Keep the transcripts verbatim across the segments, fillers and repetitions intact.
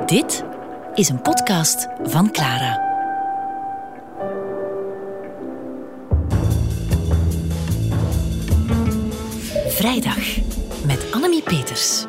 Dit is een podcast van Clara. Vrijdag met Annemie Peters.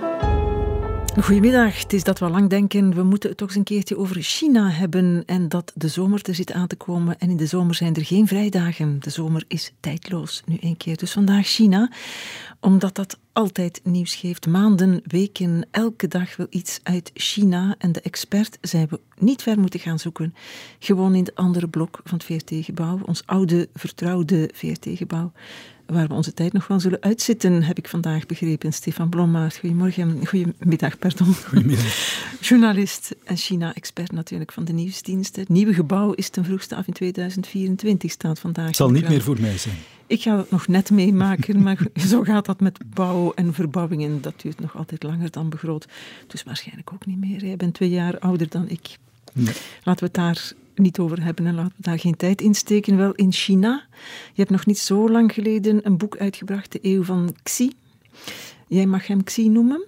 Goedemiddag, het is dat we lang denken, we moeten het toch eens een keertje over China hebben en dat de zomer er zit aan te komen. En in de zomer zijn er geen vrijdagen. De zomer is tijdloos, nu een keer. Dus vandaag China, omdat dat altijd nieuws geeft. Maanden, weken, elke dag wil iets uit China. En de expert zei we niet ver moeten gaan zoeken. Gewoon in het andere blok van het V R T-gebouw, ons oude, vertrouwde V R T-gebouw. Waar we onze tijd nog wel zullen uitzitten, heb ik vandaag begrepen. Stefan Blommaert, goedemorgen. Goedemiddag, pardon. Goedemiddag. Journalist en China-expert natuurlijk van de nieuwsdiensten. Het nieuwe gebouw is ten vroegste af in tweeduizend vierentwintig, staat vandaag. Het zal niet meer voor mij zijn. Ik ga dat nog net meemaken, maar zo gaat dat met bouw en verbouwingen. Dat duurt nog altijd langer dan begroot. Dus waarschijnlijk ook niet meer. Jij bent twee jaar ouder dan ik. Nee. Laten we het daar niet over hebben en laten we daar geen tijd in steken. Wel, in China. Je hebt nog niet zo lang geleden een boek uitgebracht, De Eeuw van Xi. Jij mag hem Xi noemen?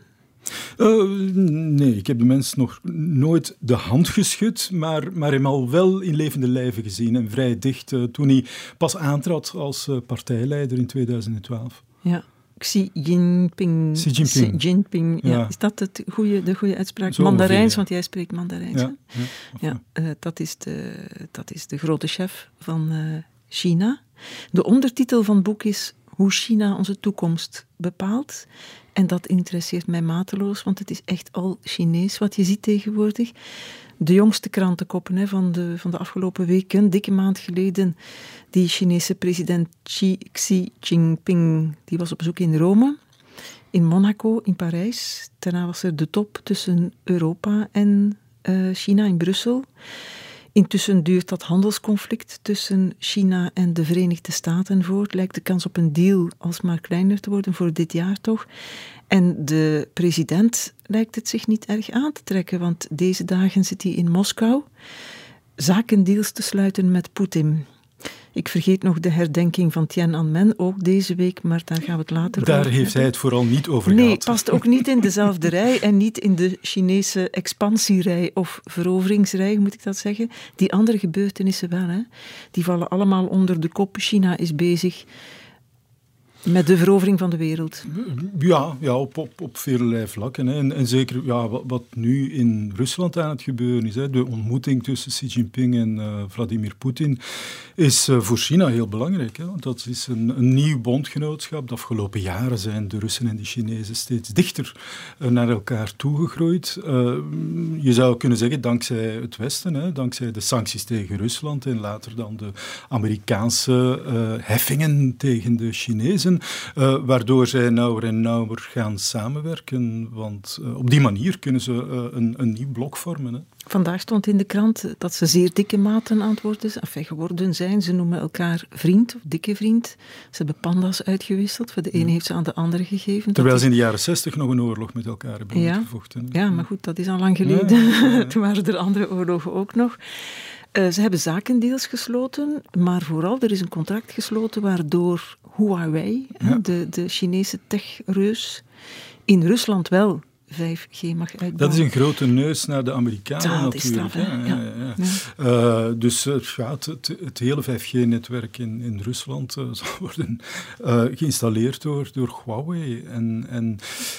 Uh, nee, ik heb de mens nog nooit de hand geschud, maar, maar hem al wel in levende lijven gezien en vrij dicht uh, toen hij pas aantrad als uh, partijleider in tweeduizend twaalf. Ja. Xi Jinping. Xi Jinping. Xi Jinping, ja. Ja. Is dat het goede, de goede uitspraak? Zo Mandarijns, ongeveer, ja. Want jij spreekt Mandarijns. Ja, hè? ja, Ja, uh, dat, is de, dat is de grote chef van uh, China. De ondertitel van het boek is Hoe China onze toekomst bepaalt. En dat interesseert mij mateloos, want het is echt al Chinees wat je ziet tegenwoordig. De jongste krantenkoppen hè, van, de, van de afgelopen weken, dikke maand geleden, die Chinese president Xi, Xi Jinping, die was op bezoek in Rome, in Monaco, in Parijs. Daarna was er de top tussen Europa en uh, China in Brussel. Intussen duurt dat handelsconflict tussen China en de Verenigde Staten voort. Lijkt de kans op een deal alsmaar kleiner te worden, voor dit jaar toch. En de president lijkt het zich niet erg aan te trekken, want deze dagen zit hij in Moskou zakendeals te sluiten met Poetin. Ik vergeet nog de herdenking van Tiananmen, ook deze week, maar daar gaan we het later Daar over heeft hebben. hij het vooral niet over Nee, gehad. past ook niet in dezelfde rij en niet in de Chinese expansierij of veroveringsrij, moet ik dat zeggen. Die andere gebeurtenissen wel, hè. Die vallen allemaal onder de kop. China is bezig met de verovering van de wereld. Ja, ja op, op, op velerlei vlakken. Hè. En, en zeker ja, wat, wat nu in Rusland aan het gebeuren is, hè, de ontmoeting tussen Xi Jinping en uh, Vladimir Poetin, is uh, voor China heel belangrijk. Hè, want dat is een, een nieuw bondgenootschap. De afgelopen jaren zijn de Russen en de Chinezen steeds dichter uh, naar elkaar toegegroeid. Uh, je zou kunnen zeggen, dankzij het Westen, hè, dankzij de sancties tegen Rusland en later dan de Amerikaanse uh, heffingen tegen de Chinezen. Uh, waardoor zij nauwer en nauwer gaan samenwerken. Want uh, op die manier kunnen ze uh, een, een nieuw blok vormen. Hè. Vandaag stond in de krant dat ze zeer dikke maten aan het worden, enfin, geworden zijn. Ze noemen elkaar vriend of dikke vriend. Ze hebben panda's uitgewisseld. Voor de ene heeft ze aan de andere gegeven. Terwijl dat ze in de jaren zestig nog een oorlog met elkaar hebben ja, uitgevochten. Hè. Ja, maar goed, dat is al lang geleden. Ja, ja, ja. Toen waren er andere oorlogen ook nog. Uh, ze hebben zakendeals gesloten, maar vooral er is een contract gesloten waardoor Huawei, ja. de, de Chinese techreus, in Rusland wel vijf G mag uitbouwen. Dat is een grote neus naar de Amerikanen dat natuurlijk. Is straf, ja, ja, ja. Ja. Uh, dus uh, ja, het, het, het hele vijf G-netwerk in, in Rusland uh, zal worden uh, geïnstalleerd door, door Huawei. En, en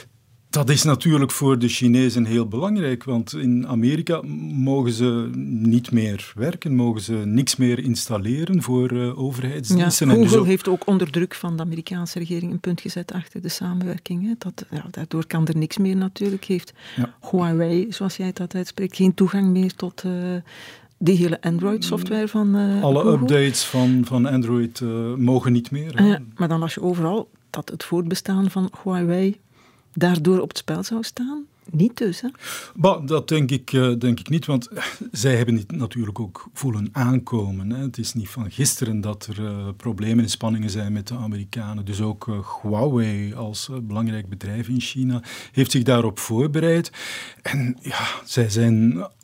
dat is natuurlijk voor de Chinezen heel belangrijk, want in Amerika mogen ze niet meer werken, mogen ze niks meer installeren voor uh, overheidsdiensten. Ja, Google en dus ook... heeft ook onder druk van de Amerikaanse regering een punt gezet achter de samenwerking. Hè. Dat, ja, daardoor kan er niks meer natuurlijk. Heeft ja. Huawei, zoals jij dat uitspreekt, geen toegang meer tot uh, die hele Android-software van uh, Alle Google. updates van, van Android uh, mogen niet meer. Uh, maar dan las je overal dat het voortbestaan van Huawei daardoor op het spel zou staan? Niet dus, hè? Bah, dat denk ik, uh, denk ik niet, want zij hebben dit natuurlijk ook voelen aankomen. Hè. Het is niet van gisteren dat er uh, problemen en spanningen zijn met de Amerikanen. Dus ook uh, Huawei als uh, belangrijk bedrijf in China heeft zich daarop voorbereid. En ja, zij zijn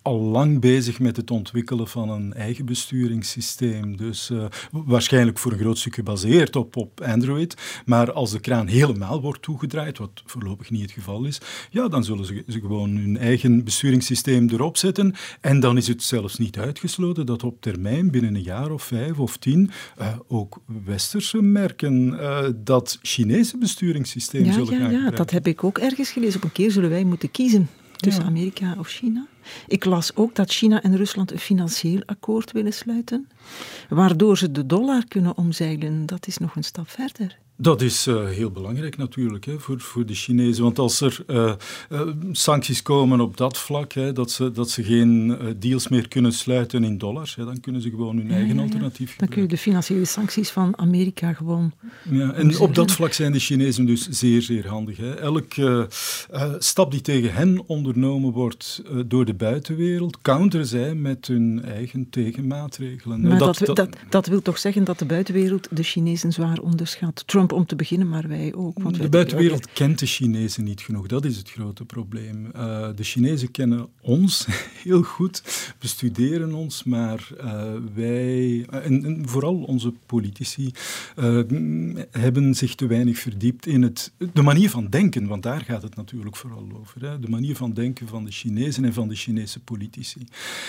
al lang bezig met het ontwikkelen van een eigen besturingssysteem. Dus uh, waarschijnlijk voor een groot stuk gebaseerd op, op Android. Maar als de kraan helemaal wordt toegedraaid, wat voorlopig niet het geval is, ja, dan zullen ze, ze gewoon hun eigen besturingssysteem erop zetten. En dan is het zelfs niet uitgesloten dat op termijn, binnen een jaar of vijf of tien, uh, ook westerse merken uh, dat Chinese besturingssysteem ja, zullen ja, gaan ja, gebruiken. Dat heb ik ook ergens gelezen. Op een keer zullen wij moeten kiezen tussen Ja. Amerika of China. Ik las ook dat China en Rusland een financieel akkoord willen sluiten, waardoor ze de dollar kunnen omzeilen. Dat is nog een stap verder. Dat is uh, heel belangrijk natuurlijk hè, voor, voor de Chinezen. Want als er uh, uh, sancties komen op dat vlak, hè, dat, ze, dat ze geen uh, deals meer kunnen sluiten in dollars, hè, dan kunnen ze gewoon hun Ja, eigen ja, ja. alternatief Dan kun je de financiële sancties van Amerika gewoon... Ja, en op dat vlak zijn de Chinezen dus zeer, zeer handig. Hè. Elke uh, uh, stap die tegen hen ondernomen wordt uh, door de buitenwereld, counteren zij met hun eigen tegenmaatregelen. Maar dat, dat, dat, dat, dat wil toch zeggen dat de buitenwereld de Chinezen zwaar onderschat. Trump om te beginnen, maar wij ook. Want de wij buitenwereld ook... kent de Chinezen niet genoeg. Dat is het grote probleem. Uh, de Chinezen kennen ons heel goed, bestuderen ons, maar uh, wij, en, en vooral onze politici, uh, hebben zich te weinig verdiept in het, de manier van denken, want daar gaat het natuurlijk vooral over. Hè? De manier van denken van de Chinezen en van de Chinese politici.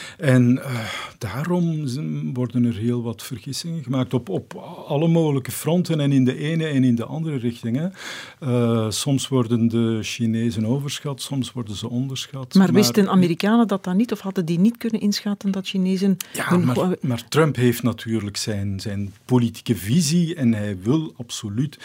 En uh, daarom worden er heel wat vergissingen gemaakt op, op alle mogelijke fronten en in de ene en in de andere richting. Hè. Uh, soms worden de Chinezen overschat, soms worden ze onderschat. Maar, maar wisten Amerikanen dat dan niet, of hadden die niet kunnen inschatten dat Chinezen... Ja, hun... maar, maar Trump heeft natuurlijk zijn, zijn politieke visie en hij wil absoluut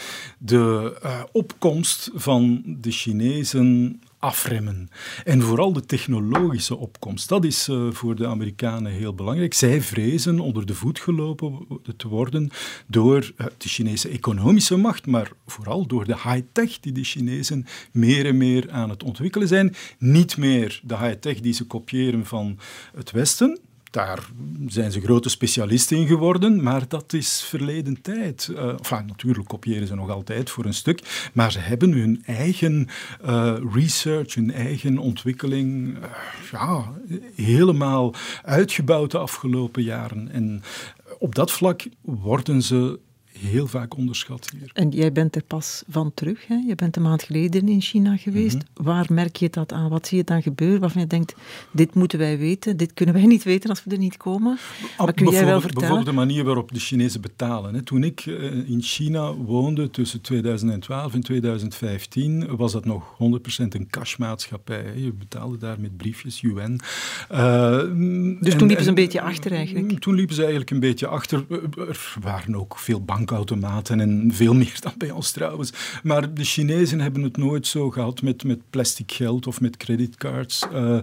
de uh, opkomst van de Chinezen afremmen. En vooral de technologische opkomst. Dat is uh, voor de Amerikanen heel belangrijk. Zij vrezen onder de voet gelopen te worden door uh, de Chinese economische macht, maar vooral door de high-tech die de Chinezen meer en meer aan het ontwikkelen zijn. Niet meer de high-tech die ze kopiëren van het Westen. Daar zijn ze grote specialisten in geworden, maar dat is verleden tijd. Uh, enfin, natuurlijk kopiëren ze nog altijd voor een stuk, maar ze hebben hun eigen uh, research, hun eigen ontwikkeling uh, ja, helemaal uitgebouwd de afgelopen jaren. En op dat vlak worden ze heel vaak onderschat hier. En jij bent er pas van terug, hè? Je bent een maand geleden in China geweest. Mm-hmm. Waar merk je dat aan? Wat zie je dan gebeuren waarvan je denkt, dit moeten wij weten, dit kunnen wij niet weten als we er niet komen? Maar kun jij wel vertellen? Bijvoorbeeld de manier waarop de Chinezen betalen. Hè. Toen ik uh, in China woonde tussen tweeduizend twaalf en tweeduizend vijftien, was dat nog honderd procent een cashmaatschappij. Je betaalde daar met briefjes, yuan. Uh, dus en, toen liepen ze en, een beetje achter eigenlijk? Toen liepen ze eigenlijk een beetje achter. Er waren ook veel banken automaten en veel meer dan bij ons trouwens. Maar de Chinezen hebben het nooit zo gehad met, met plastic geld of met creditcards. Uh,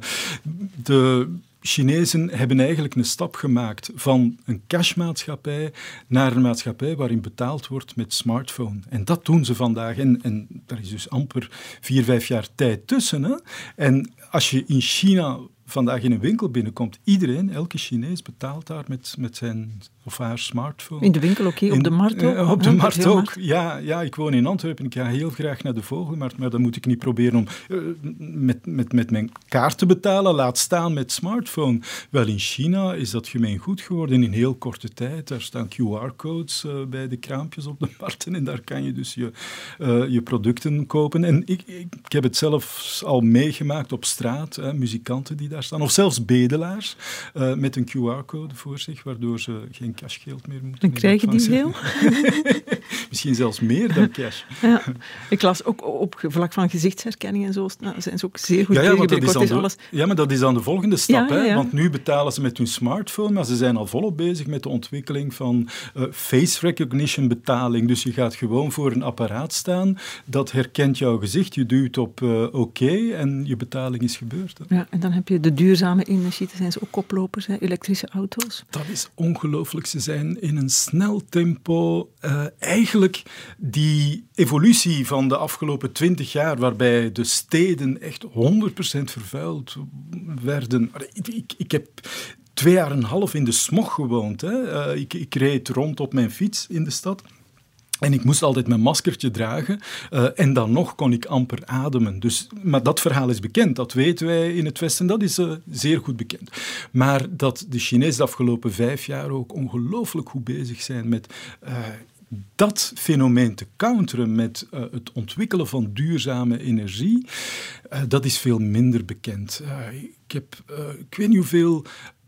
de Chinezen hebben eigenlijk een stap gemaakt van een cashmaatschappij naar een maatschappij waarin betaald wordt met smartphone. En dat doen ze vandaag. En, en daar is dus amper vier, vijf jaar tijd tussen. Hè? En als je in China vandaag in een winkel binnenkomt, iedereen, elke Chinees betaalt daar met, met zijn of haar smartphone. In de winkel ook, okay, op de markt ook? Uh, op de ja, markt ook, markt. ja, ja. Ik woon in Antwerpen, ik ga heel graag naar de Vogelmarkt, maar dan moet ik niet proberen om uh, met, met, met mijn kaart te betalen, laat staan met smartphone. Wel, in China is dat gemeen goed geworden in heel korte tijd. Daar staan Q R-codes uh, bij de kraampjes op de markten en daar kan je dus je, uh, je producten kopen. En ik, ik, ik heb het zelf al meegemaakt op straat, uh, muzikanten die daar staan, of zelfs bedelaars uh, met een Q R-code voor zich, waardoor ze geen cashgeld meer moeten. Dan krijg je die veel? Misschien zelfs meer dan cash. Ja. Ik las ook op vlak van gezichtsherkenning en zo, nou, zijn ze ook zeer goed ja, ja, tegen. dat is is de, alles... ja, maar dat is dan de volgende stap. Ja, ja, ja. Hè? Want nu betalen ze met hun smartphone, maar ze zijn al volop bezig met de ontwikkeling van uh, face recognition betaling. Dus je gaat gewoon voor een apparaat staan, dat herkent jouw gezicht, je duwt op uh, oké okay, en je betaling is gebeurd. Hè? Ja, en dan heb je de duurzame energie, daar zijn ze ook koplopers, hè? Elektrische auto's. Dat is ongelooflijk. Ze zijn in een snel tempo uh, eigenlijk die evolutie van de afgelopen twintig jaar, waarbij de steden echt honderd procent vervuild werden. Ik, ik, ik heb twee jaar en een half in de smog gewoond. Hè. Uh, ik, ik reed rond op mijn fiets in de stad. En ik moest altijd mijn maskertje dragen uh, en dan nog kon ik amper ademen. Dus, maar dat verhaal is bekend, dat weten wij in het Westen, dat is uh, zeer goed bekend. Maar dat de Chinezen de afgelopen vijf jaar ook ongelooflijk goed bezig zijn met uh, dat fenomeen te counteren, met uh, het ontwikkelen van duurzame energie, uh, dat is veel minder bekend. Uh, ik heb, uh, ik weet niet hoeveel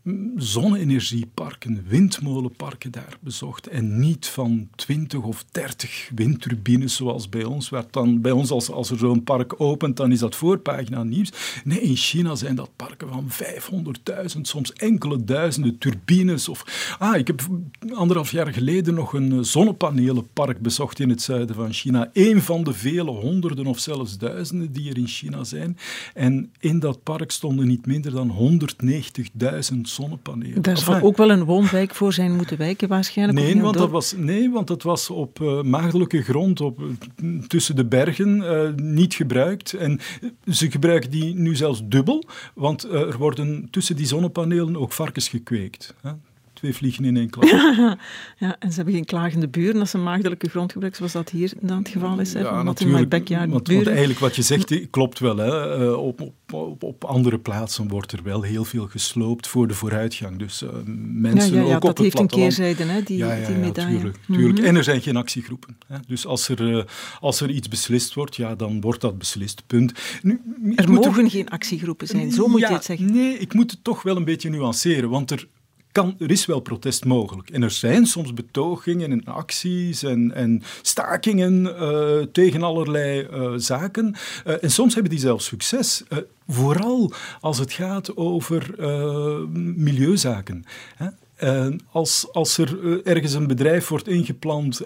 zonne-energieparken, windmolenparken daar bezocht en niet van twintig of dertig windturbines zoals bij ons, waar dan bij ons als, als er zo'n park opent, dan is dat voorpagina nieuws. Nee, in China zijn dat parken van vijfhonderdduizend, soms enkele duizenden turbines. Of, ah, ik heb anderhalf jaar geleden nog een zonnepanelenpark bezocht in het zuiden van China. Eén van de vele honderden of zelfs duizenden die er in China zijn. En in dat park stonden niet minder dan honderdnegentigduizend zonnepanelen. Daar zou ook wel een woonwijk voor zijn moeten wijken waarschijnlijk. Nee, want dat was, nee, want dat was op uh, maagdelijke grond, op, uh, tussen de bergen, uh, niet gebruikt. En ze gebruiken die nu zelfs dubbel, want uh, er worden tussen die zonnepanelen ook varkens gekweekt. Hè? Twee vliegen in één klap. Ja, en ze hebben geen klagende buren als ze maagdelijke grond gebruiken, zoals dat hier dan het geval is. Hè? Ja, Not in my backyard want, want eigenlijk wat je zegt klopt wel. Hè. Uh, op, op, op, op andere plaatsen wordt er wel heel veel gesloopt voor de vooruitgang. Dus uh, mensen ja, ja, ja, ook dat op heeft het een platteland. keerzijde, hè, die, ja, ja, die ja, medaille. Tuurlijk, tuurlijk. Mm-hmm. En er zijn geen actiegroepen. Hè. Dus als er, uh, als er iets beslist wordt, ja, dan wordt dat beslist. Punt. Nu, er mogen er... geen actiegroepen zijn, zo moet ja, je het zeggen. Nee, ik moet het toch wel een beetje nuanceren, want er Kan, er is wel protest mogelijk. En er zijn soms betogingen en acties en, en stakingen uh, tegen allerlei uh, zaken. Uh, en soms hebben die zelfs succes. Uh, vooral als het gaat over uh, milieuzaken. Hè? Uh, als, als er uh, ergens een bedrijf wordt ingeplant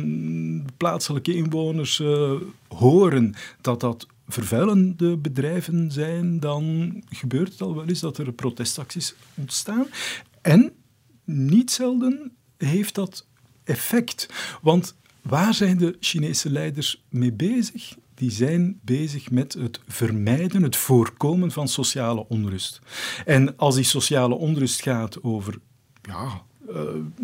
en plaatselijke inwoners uh, horen dat dat vervuilende bedrijven zijn, dan gebeurt het al wel eens dat er protestacties ontstaan. En niet zelden heeft dat effect. Want waar zijn de Chinese leiders mee bezig? Die zijn bezig met het vermijden, het voorkomen van sociale onrust. En als die sociale onrust gaat over ja, uh,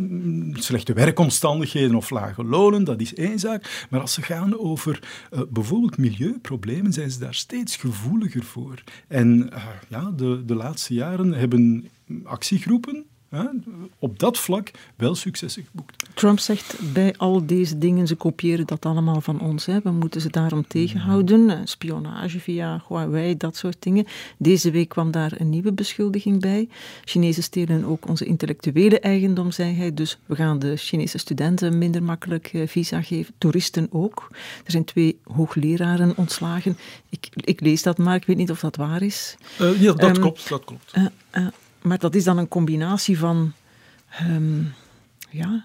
slechte werkomstandigheden of lage lonen, dat is één zaak. Maar als ze gaan over uh, bijvoorbeeld milieuproblemen, zijn ze daar steeds gevoeliger voor. En uh, ja, de, de laatste jaren hebben actiegroepen Hè, op dat vlak wel successen geboekt. Trump zegt bij al deze dingen, ze kopiëren dat allemaal van ons. Hè. We moeten ze daarom tegenhouden. Spionage via Huawei, dat soort dingen. Deze week kwam daar een nieuwe beschuldiging bij. Chinezen stelen ook onze intellectuele eigendom, zei hij. Dus we gaan de Chinese studenten minder makkelijk visa geven. Toeristen ook. Er zijn twee hoogleraren ontslagen. Ik, ik lees dat maar, ik weet niet of dat waar is. Uh, ja, dat um, klopt, dat klopt. Uh, uh, Maar dat is dan een combinatie van um, ja,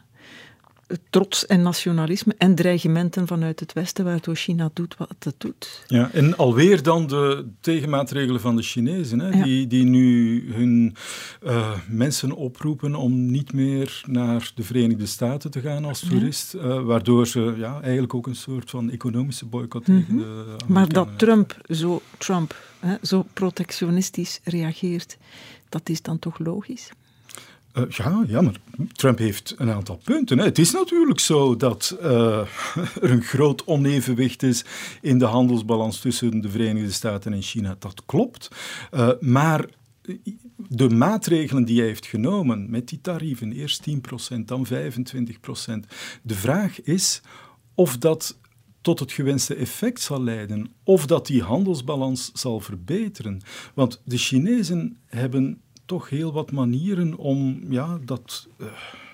trots en nationalisme en dreigementen vanuit het Westen, waardoor China doet wat het doet. Ja, en alweer dan de tegenmaatregelen van de Chinezen, hè, ja. die, die nu hun uh, mensen oproepen om niet meer naar de Verenigde Staten te gaan als toerist, ja. uh, waardoor ze ja, eigenlijk ook een soort van economische boycott mm-hmm. tegen de Amerikanen. Maar dat Trump zo, Trump, hè, zo protectionistisch reageert, dat is dan toch logisch? Uh, ja, ja, maar Trump heeft een aantal punten. Hè. Het is natuurlijk zo dat uh, er een groot onevenwicht is in de handelsbalans tussen de Verenigde Staten en China. Dat klopt. Uh, maar de maatregelen die hij heeft genomen met die tarieven, eerst tien procent, dan vijfentwintig procent. De vraag is of dat tot het gewenste effect zal leiden, of dat die handelsbalans zal verbeteren. Want de Chinezen hebben toch heel wat manieren om ja, dat uh,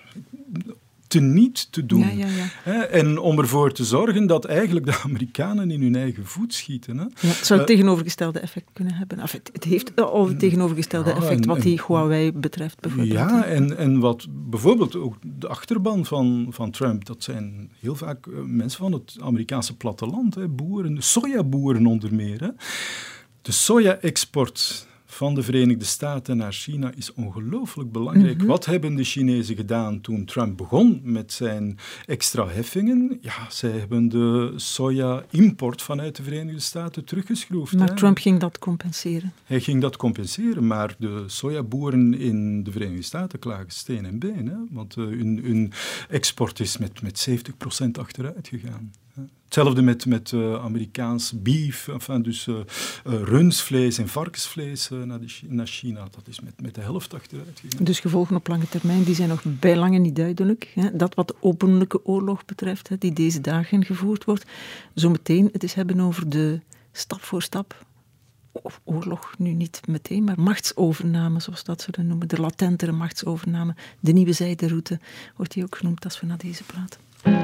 teniet te doen. Ja, ja, ja. Hè? En om ervoor te zorgen dat eigenlijk de Amerikanen in hun eigen voet schieten. Hè? Ja, het zou het uh, tegenovergestelde effect kunnen hebben. Enfin, het heeft al het tegenovergestelde ja, effect en, wat die Huawei betreft. Bijvoorbeeld. Ja, en, en wat bijvoorbeeld ook de achterban van, van Trump, dat zijn heel vaak uh, mensen van het Amerikaanse platteland, hè, boeren, sojaboeren onder meer. Hè. De soja-export van de Verenigde Staten naar China is ongelooflijk belangrijk. Mm-hmm. Wat hebben de Chinezen gedaan toen Trump begon met zijn extra heffingen? Ja, zij hebben de soja-import vanuit de Verenigde Staten teruggeschroefd. Maar hè. Trump ging dat compenseren? Hij ging dat compenseren, maar de sojaboeren in de Verenigde Staten klagen steen en been. Hè? Want uh, hun, hun export is met, met zeventig procent achteruit gegaan. Hetzelfde met, met uh, Amerikaans beef, enfin, dus uh, uh, rundvlees en varkensvlees uh, naar, de, naar China. Dat is met, met de helft achteruit gegaan. Dus gevolgen op lange termijn, die zijn nog bijlange niet duidelijk. Hè? Dat wat de openlijke oorlog betreft, hè, die deze dagen gevoerd wordt. Zometeen het is hebben over de stap voor stap, of oorlog nu niet meteen, maar machtsovername, zoals dat ze dat noemen. De latentere machtsovername, de nieuwe zijderoute, wordt die ook genoemd als we naar deze praten.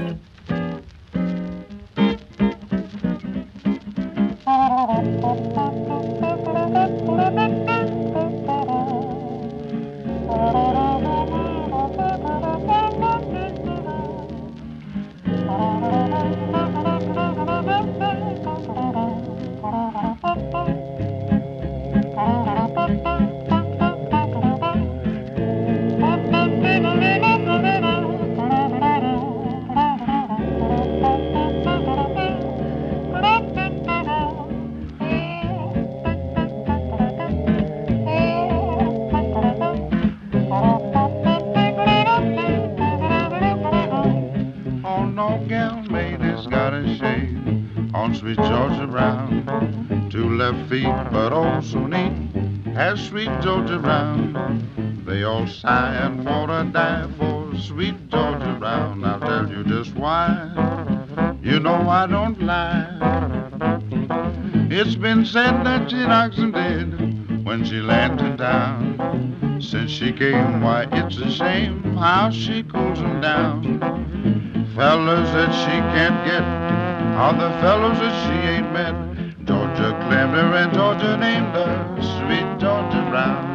Sweet Georgia Brown, two left feet but oh so neat, has sweet Georgia Brown. They all sigh and wanna die for sweet Georgia Brown. I'll tell you just why, you know I don't lie. It's been said that she knocks 'em dead when she landed down. Since she came, why it's a shame how she cools 'em down. Fellas that she can't get are the fellows that she ain't met. Georgia claimed her and Georgia named her sweet Georgia Brown.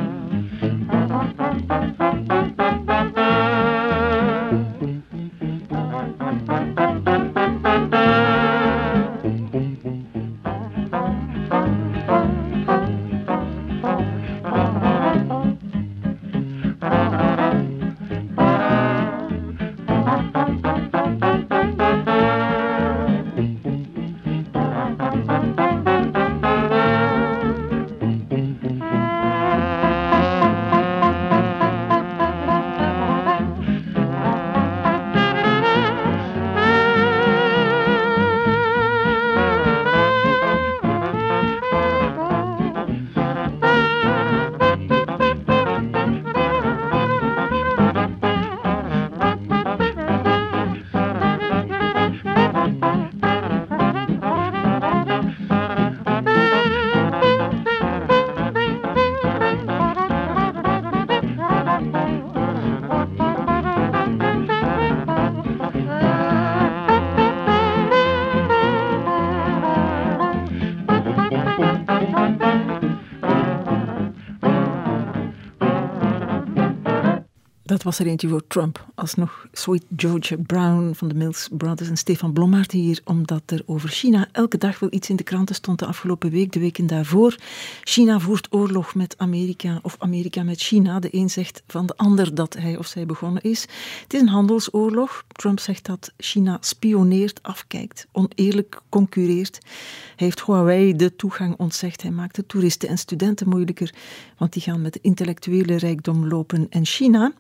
Dat was er eentje voor Trump. Alsnog Sweet Georgia Brown van de Mills Brothers en Stefan Blommaert hier, omdat er over China elke dag wel iets in de kranten stond de afgelopen week, de weken daarvoor. China voert oorlog met Amerika of Amerika met China. De een zegt van de ander dat hij of zij begonnen is. Het is een handelsoorlog. Trump zegt dat China spioneert, afkijkt, oneerlijk concurreert. Hij heeft Huawei de toegang ontzegd. Hij maakt de toeristen en studenten moeilijker, want die gaan met de intellectuele rijkdom lopen. En China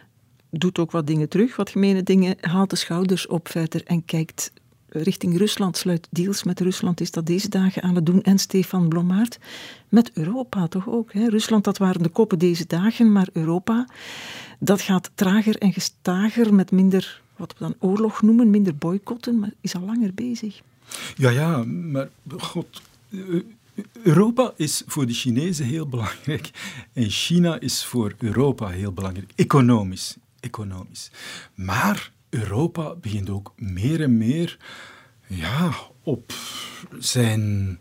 doet ook wat dingen terug, wat gemene dingen, haalt de schouders op verder en kijkt richting Rusland, sluit deals met Rusland, is dat deze dagen aan het doen. En Stefan Blommaert, met Europa toch ook. Hè? Rusland, dat waren de koppen deze dagen, maar Europa, dat gaat trager en gestager met minder, wat we dan oorlog noemen, minder boycotten, maar is al langer bezig. Ja, ja, maar god, Europa is voor de Chinezen heel belangrijk en China is voor Europa heel belangrijk, economisch. economisch. Maar Europa begint ook meer en meer ja, op zijn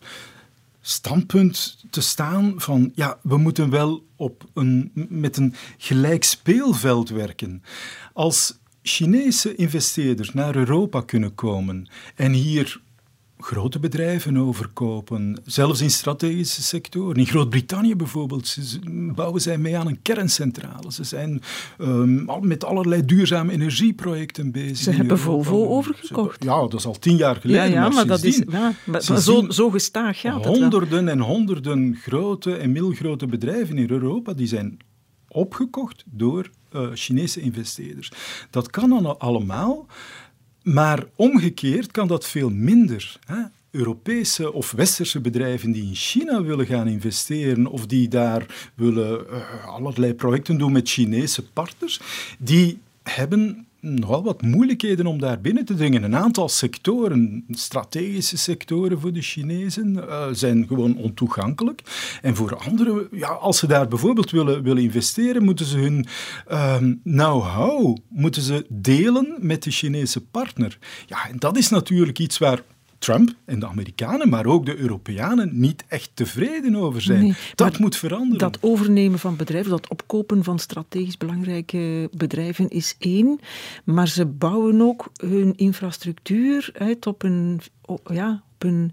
standpunt te staan van ja, we moeten wel op een, met een gelijk speelveld werken. Als Chinese investeerders naar Europa kunnen komen en hier grote bedrijven overkopen, zelfs in strategische sectoren. In Groot-Brittannië bijvoorbeeld ze bouwen zij mee aan een kerncentrale. Ze zijn um, al met allerlei duurzame energieprojecten bezig. Ze hebben Europa. Volvo overgekocht. Ze, ja, dat is al tien jaar geleden. Ja, ja maar, maar dat is, ja, maar zo, zo gestaag gaat het honderden wel. en honderden grote en middelgrote bedrijven in Europa die zijn opgekocht door uh, Chinese investeerders. Dat kan dan allemaal, maar omgekeerd kan dat veel minder. Hè? Europese of westerse bedrijven die in China willen gaan investeren of die daar willen uh, allerlei projecten doen met Chinese partners, die hebben nogal wat moeilijkheden om daar binnen te dringen. Een aantal sectoren, strategische sectoren voor de Chinezen, uh, zijn gewoon ontoegankelijk. En voor anderen, ja, als ze daar bijvoorbeeld willen, willen investeren, moeten ze hun uh, know-how moeten ze delen met de Chinese partner. Ja, en dat is natuurlijk iets waar Trump en de Amerikanen, maar ook de Europeanen niet echt tevreden over zijn. Nee, dat moet veranderen. Dat overnemen van bedrijven, dat opkopen van strategisch belangrijke bedrijven is één, maar ze bouwen ook hun infrastructuur uit op een, ja, op een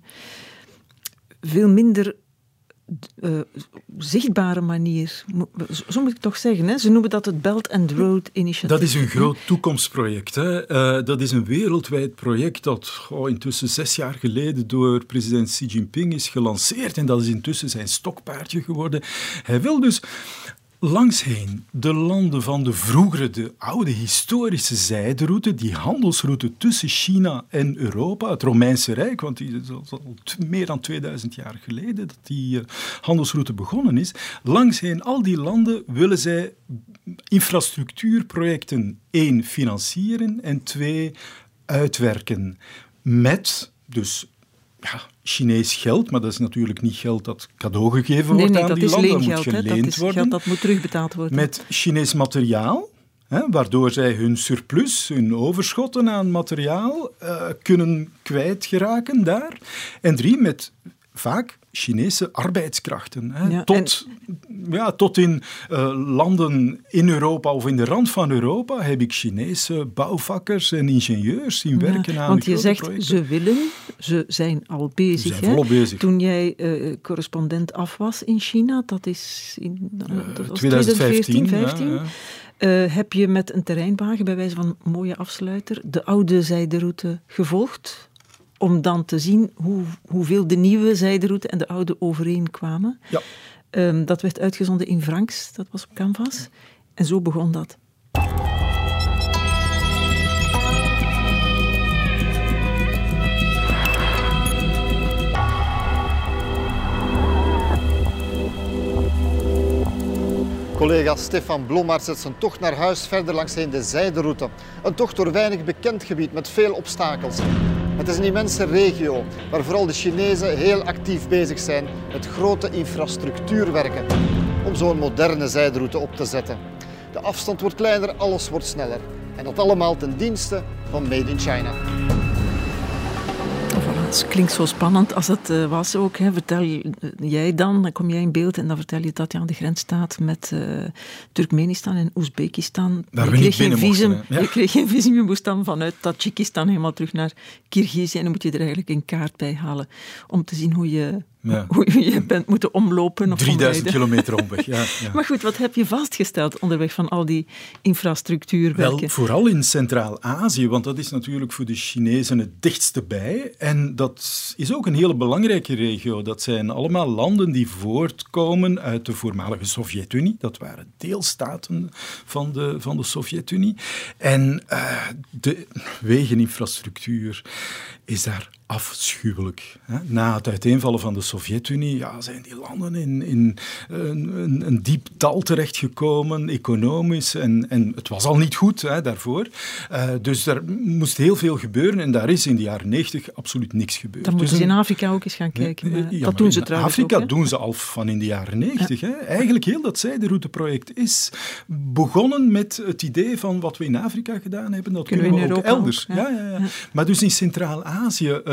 veel minder Uh, zichtbare manier. Zo moet ik toch zeggen. Hè? Ze noemen dat het Belt and Road Initiative. Dat is een groot toekomstproject. Hè? Uh, dat is een wereldwijd project dat oh, intussen zes jaar geleden door president Xi Jinping is gelanceerd. En dat is intussen zijn stokpaardje geworden. Hij wil dus langsheen de landen van de vroegere, de oude historische zijderoute, die handelsroute tussen China en Europa, het Romeinse Rijk, want die is al meer dan tweeduizend jaar geleden dat die uh, handelsroute begonnen is. Langsheen al die landen willen zij infrastructuurprojecten één financieren en twee uitwerken met dus ja, Chinees geld, maar dat is natuurlijk niet geld dat cadeau gegeven wordt nee, nee, aan die landen. Dat moet geleend dat is worden. Geld dat moet terugbetaald worden. Met Chinees materiaal, hè, waardoor zij hun surplus, hun overschotten aan materiaal uh, kunnen kwijtgeraken daar. En drie, met vaak Chinese arbeidskrachten. Hè, ja, tot, en... ja, tot in uh, landen in Europa of in de rand van Europa heb ik Chinese bouwvakkers en ingenieurs zien werken ja, aan want je zegt, projecten. Ze willen, ze zijn al bezig. Ze zijn hè? volop bezig. Toen jij uh, correspondent af was in China, dat is in uh, dat was twintig vijftien, twintig vijftien ja, ja. Uh, heb je met een terreinwagen, bij wijze van een mooie afsluiter, de oude zijderoute gevolgd? Om dan te zien hoe, hoeveel de nieuwe zijderoute en de oude overeenkwamen. Ja. Um, dat werd uitgezonden in francs, dat was op Canvas. En zo begon dat. Collega Stefan Blommaert zet zijn tocht naar huis verder langsheen de zijderoute. Een tocht door weinig bekend gebied met veel obstakels. Het is een immense regio waar vooral de Chinezen heel actief bezig zijn met grote infrastructuurwerken om zo'n moderne zijderoute op te zetten. De afstand wordt kleiner, alles wordt sneller. En dat allemaal ten dienste van Made in China. Het klinkt zo spannend als het uh, was ook. Hè. Vertel jij dan, dan kom jij in beeld en dan vertel je dat je aan de grens staat met uh, Turkmenistan en Oezbekistan. Waar je we kreeg niet binnen geen visum, mochten. Ja. Je kreeg geen visum, je moest dan vanuit Tajikistan helemaal terug naar Kirgizië en dan moet je er eigenlijk een kaart bij halen om te zien hoe je, ja. hoe je bent moeten omlopen. Of drieduizend kilometer omweg, ja, ja. Maar goed, wat heb je vastgesteld onderweg van al die infrastructuurwerken? Wel, vooral in Centraal-Azië, want dat is natuurlijk voor de Chinezen het dichtste bij. En dat is ook een hele belangrijke regio. Dat zijn allemaal landen die voortkomen uit de voormalige Sovjet-Unie. Dat waren deelstaten van de, van de Sovjet-Unie. En uh, de wegeninfrastructuur is daar afschuwelijk. Na het uiteenvallen van de Sovjet-Unie ja, zijn die landen in, in een, een, een diep dal terechtgekomen, economisch. En, en het was al niet goed hè, daarvoor. Uh, dus er moest heel veel gebeuren en daar is in de jaren negentig absoluut niks gebeurd. Dan moeten dus ze in Afrika ook eens gaan kijken. Ja, ja, dat doen ze in trouwens Afrika ook, hè? doen ze al van in de jaren negentig. Ja. Eigenlijk heel dat zijderouteproject is begonnen met het idee van wat we in Afrika gedaan hebben, dat kunnen, kunnen we ook elders. Ook, ja. Ja, ja, ja. Ja. Maar dus in Centraal-Azië... Uh,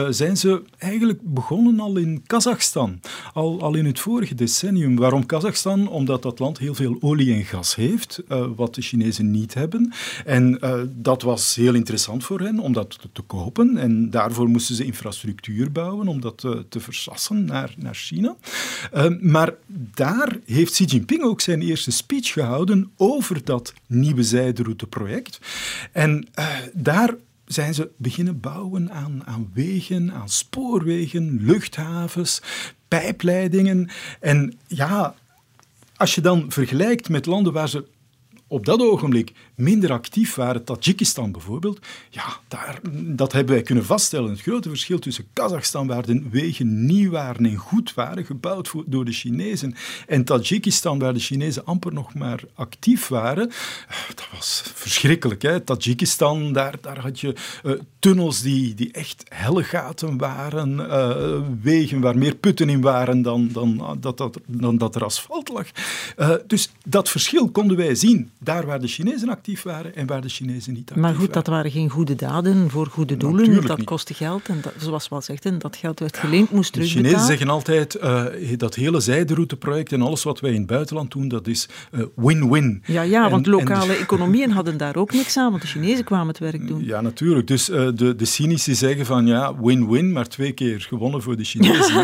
uh, zijn ze eigenlijk begonnen al in Kazachstan. Al, al in het vorige decennium. Waarom Kazachstan? Omdat dat land heel veel olie en gas heeft, uh, wat de Chinezen niet hebben. En uh, dat was heel interessant voor hen om dat te, te kopen. En daarvoor moesten ze infrastructuur bouwen om dat uh, te versassen naar, naar China. Uh, maar daar heeft Xi Jinping ook zijn eerste speech gehouden over dat nieuwe zijderouteproject. En uh, daar zijn ze beginnen bouwen aan, aan wegen, aan spoorwegen, luchthavens, pijpleidingen. En ja, als je dan vergelijkt met landen waar ze op dat ogenblik minder actief waren, Tajikistan bijvoorbeeld, ja, daar, dat hebben wij kunnen vaststellen. Het grote verschil tussen Kazachstan, waar de wegen nieuw waren en goed waren, gebouwd voor, door de Chinezen, en Tajikistan, waar de Chinezen amper nog maar actief waren, dat was verschrikkelijk. Hè? Tajikistan, daar, daar had je uh, tunnels die, die echt hellegaten waren, uh, wegen waar meer putten in waren dan, dan, dat, dat, dan dat er asfalt lag. Uh, dus dat verschil konden wij zien. Daar waar de Chinezen actief waren en waar de Chinezen niet actief waren. Maar goed, dat waren geen goede daden voor goede doelen. Natuurlijk dat niet. Kostte geld en dat, zoals we al zegden, dat geld werd geleend, moest de terugbetalen. Chinezen zeggen altijd, uh, dat hele zijderouteproject en alles wat wij in het buitenland doen, dat is uh, win-win. Ja, ja, en, want lokale en, economieën hadden daar ook niks aan, want de Chinezen kwamen het werk doen. Ja, natuurlijk. Dus uh, de, de cynici zeggen van ja, win-win, maar twee keer gewonnen voor de Chinezen.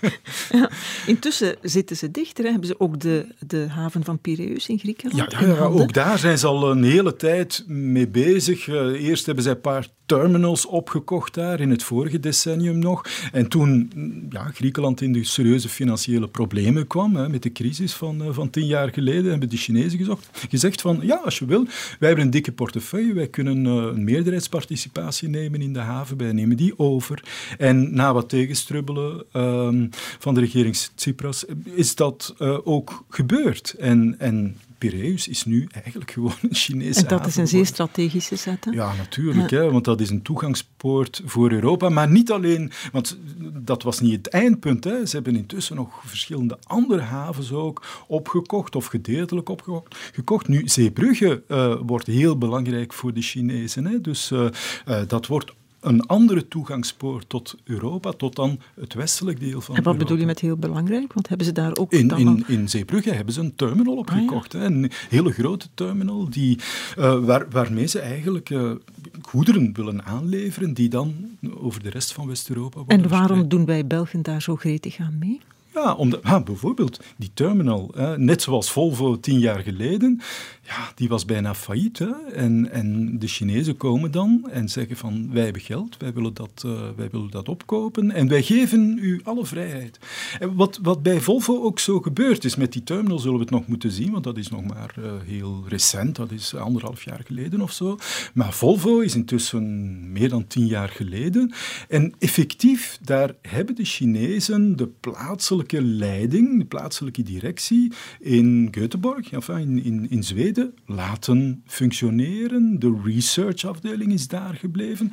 Ja. Intussen zitten ze dichter, hè. Hebben ze ook de, de haven van Piraeus in Griekenland. Ja, ja, ja, ook daar zijn ze al een hele tijd mee bezig. Uh, eerst hebben zij een paar terminals opgekocht daar, in het vorige decennium nog. En toen ja, Griekenland in de serieuze financiële problemen kwam, hè, met de crisis van, uh, van tien jaar geleden, hebben de Chinezen gezocht, gezegd van, ja, als je wil, wij hebben een dikke portefeuille, wij kunnen uh, een meerderheidsparticipatie nemen in de haven, wij nemen die over. En na wat tegenstrubbelen uh, van de regering Tsipras is dat uh, ook gebeurd. En, en Piraeus is nu eigenlijk gewoon een Chinese En dat haven is een zeer strategische zet, hè? Ja, natuurlijk, Ja. hè, want dat is een toegangspoort voor Europa. Maar niet alleen, want dat was niet het eindpunt. Hè. Ze hebben intussen nog verschillende andere havens ook opgekocht of gedeeltelijk opgekocht. Gekocht. Nu, Zeebrugge uh, wordt heel belangrijk voor de Chinezen. Hè. Dus uh, uh, dat wordt een andere toegangspoort tot Europa, tot dan het westelijk deel van Europa. En wat bedoel je met heel belangrijk? Want hebben ze daar ook... In, dan in, in Zeebrugge hebben ze een terminal opgekocht. Ah, ja. hè? Een hele grote terminal die, uh, waar, waarmee ze eigenlijk uh, goederen willen aanleveren die dan over de rest van West-Europa worden En waarom verspreid. doen wij Belgen daar zo gretig aan mee? Ja, omdat, ah, bijvoorbeeld die terminal, hè, net zoals Volvo tien jaar geleden, ja, die was bijna failliet. Hè, en, en de Chinezen komen dan en zeggen van, wij hebben geld, wij willen dat, uh, wij willen dat opkopen en wij geven u alle vrijheid. En wat, wat bij Volvo ook zo gebeurd is, met die terminal zullen we het nog moeten zien, want dat is nog maar uh, heel recent, dat is anderhalf jaar geleden of zo. Maar Volvo is intussen meer dan tien jaar geleden. En effectief, daar hebben de Chinezen de plaatselijke leiding, de plaatselijke directie in Göteborg, enfin in, in, in Zweden, laten functioneren. De researchafdeling is daar gebleven.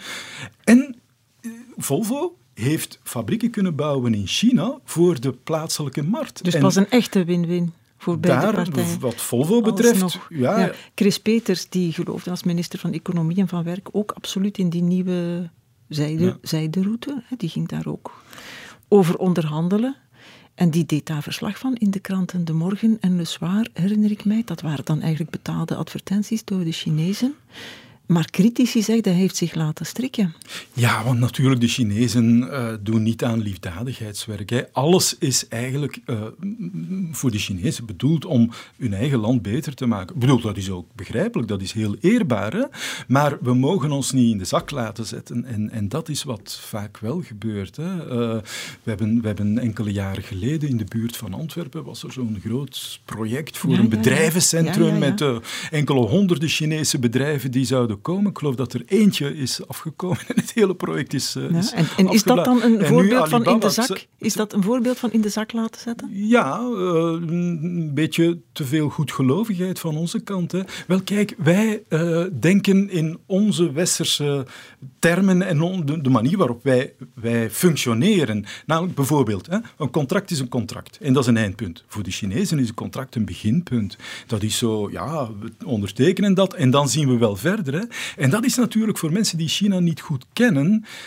En uh, Volvo heeft fabrieken kunnen bouwen in China voor de plaatselijke markt. Dus het en was een echte win-win voor beide daar, partijen. wat Volvo betreft, Alsnog, ja, ja, Chris Peters, die geloofde als minister van Economie en van Werk ook absoluut in die nieuwe zijde, ja. zijderoute. Die ging daar ook over onderhandelen. En die deed daar verslag van in de kranten De Morgen en Le Soir, herinner ik mij. Dat waren dan eigenlijk betaalde advertenties door de Chinezen. Maar critici zeggen, hij heeft zich laten strikken. Ja, want natuurlijk, de Chinezen uh, doen niet aan liefdadigheidswerk. Hè. Alles is eigenlijk uh, voor de Chinezen bedoeld om hun eigen land beter te maken. Ik bedoel, dat is ook begrijpelijk, dat is heel eerbaar. Hè? Maar we mogen ons niet in de zak laten zetten. En, en dat is wat vaak wel gebeurt. Hè. Uh, we, hebben, we hebben enkele jaren geleden in de buurt van Antwerpen was er zo'n groot project voor ja, een ja, bedrijvencentrum ja, ja, ja. met uh, enkele honderden Chinese bedrijven die zouden komen. Ik geloof dat er eentje is afgekomen en het hele project is, uh, Ja, is en, en is dat dan een en voorbeeld van in de Alibaba, zak? Is dat een voorbeeld van in de zak laten zetten? Ja, uh, een beetje te veel goedgelovigheid van onze kant. Hè. Wel, kijk, wij uh, denken in onze westerse termen en on, de, de manier waarop wij, wij functioneren. Namelijk bijvoorbeeld, hè, een contract is een contract en dat is een eindpunt. Voor de Chinezen is een contract een beginpunt. Dat is zo, ja, we ondertekenen dat en dan zien we wel verder. Hè. En dat is natuurlijk voor mensen die China niet goed kennen,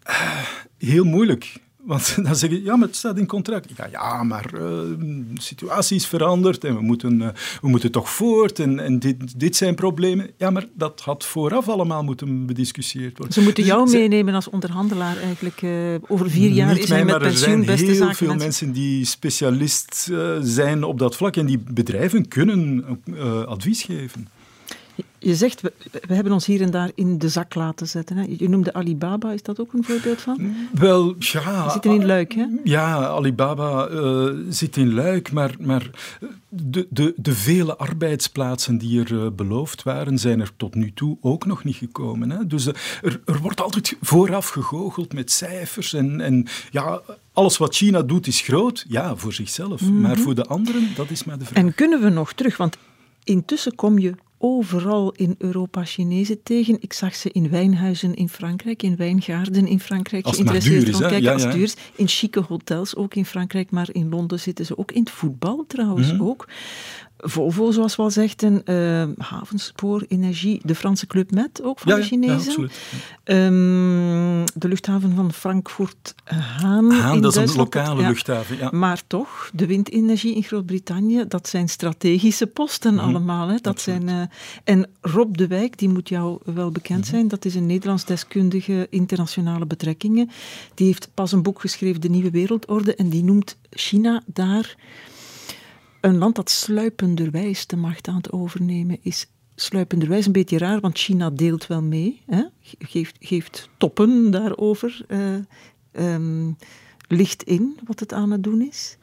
Uh, heel moeilijk. Want dan zeg je, ja, maar het staat in contract. Ja, ja maar uh, de situatie is veranderd en we moeten, uh, we moeten toch voort en, en dit, dit zijn problemen. Ja, maar dat had vooraf allemaal moeten bediscussieerd worden. Ze moeten jou dus, meenemen als onderhandelaar eigenlijk. Uh, over vier jaar niet is hij mij, met maar pensioen beste zaken. Er zijn heel veel mensen die specialist uh, zijn op dat vlak en die bedrijven kunnen uh, advies geven. Je zegt, we, we hebben ons hier en daar in de zak laten zetten. Hè? Je noemde Alibaba, is dat ook een voorbeeld van? Wel, ja... Die zitten in Luik, hè? Ja, Alibaba uh, zit in Luik, maar, maar de, de, de vele arbeidsplaatsen die er uh, beloofd waren, zijn er tot nu toe ook nog niet gekomen. Hè? Dus uh, er, er wordt altijd vooraf gegoocheld met cijfers en, en ja... Alles wat China doet is groot, ja, voor zichzelf. Mm-hmm. Maar voor de anderen, dat is maar de vraag. En kunnen we nog terug? Want intussen kom je overal in Europa Chinezen tegen. Ik zag ze in wijnhuizen in Frankrijk, in wijngaarden in Frankrijk. Als het maar duur is, hè? Kijken, ja, als ja. duur is. In chique hotels, ook in Frankrijk, maar in Londen zitten ze ook. In het voetbal trouwens mm-hmm. ook. Volvo, zoals we al zegden, uh, Havenspoor, Energie, de Franse Club Med, ook van ja, de Chinezen. Ja, absoluut. Um, de luchthaven van Frankfurt-Haan. Haan, in dat is Duitsland, een lokale ja. luchthaven. Ja. Maar toch, de windenergie in Groot-Brittannië, dat zijn strategische posten mm-hmm. allemaal. Hè. Dat zijn, uh, en Rob de Wijk, die moet jou wel bekend mm-hmm. zijn, dat is een Nederlands deskundige internationale betrekkingen. Die heeft pas een boek geschreven, De Nieuwe Wereldorde, en die noemt China daar... Een land dat sluipenderwijs de macht aan het overnemen is. Sluipenderwijs een beetje raar, want China deelt wel mee. Hè? Geeft, geeft toppen daarover. Uh, um, licht in wat het aan het doen is.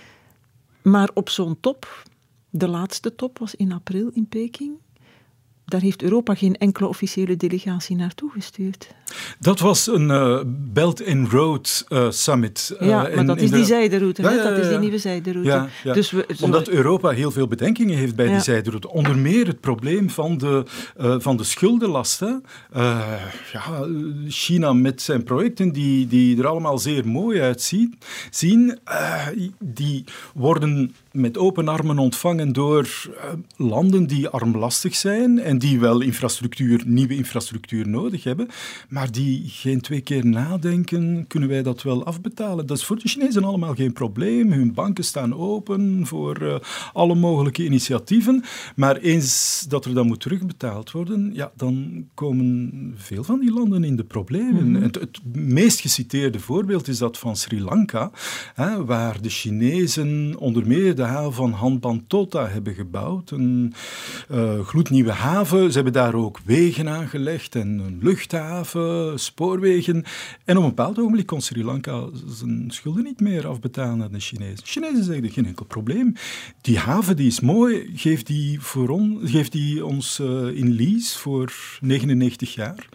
Maar op zo'n top, de laatste top was in april in Peking... Daar heeft Europa geen enkele officiële delegatie naartoe gestuurd. Dat was een uh, Belt and Road uh, Summit. Uh, ja, maar in, dat is in die de... zijderoute. Ja, ja, ja, dat is die ja. nieuwe zijderoute. Ja, ja. Dus we, zo... Omdat Europa heel veel bedenkingen heeft bij ja. die zijderoute. Onder meer het probleem van de, uh, van de schuldenlast. Hè. Uh, ja, China met zijn projecten die, die er allemaal zeer mooi uitzien, zien, uh, die worden met open armen ontvangen door uh, landen die armlastig zijn en die wel infrastructuur, nieuwe infrastructuur nodig hebben, maar die geen twee keer nadenken, kunnen wij dat wel afbetalen? Dat is voor de Chinezen allemaal geen probleem. Hun banken staan open voor uh, alle mogelijke initiatieven, maar eens dat er dan moet terugbetaald worden, ja, dan komen veel van die landen in de problemen. Mm-hmm. Het, het meest geciteerde voorbeeld is dat van Sri Lanka, hè, waar de Chinezen onder meer de haven van Hambantota hebben gebouwd. Een uh, gloednieuwe haven. Ze hebben daar ook wegen aangelegd en een luchthaven, spoorwegen. En op een bepaald ogenblik kon Sri Lanka zijn schulden niet meer afbetalen aan de Chinezen. De Chinezen zeggen, geen enkel probleem. Die haven die is mooi, geef die, voor on, geef die ons uh, in lease voor negenennegentig jaar.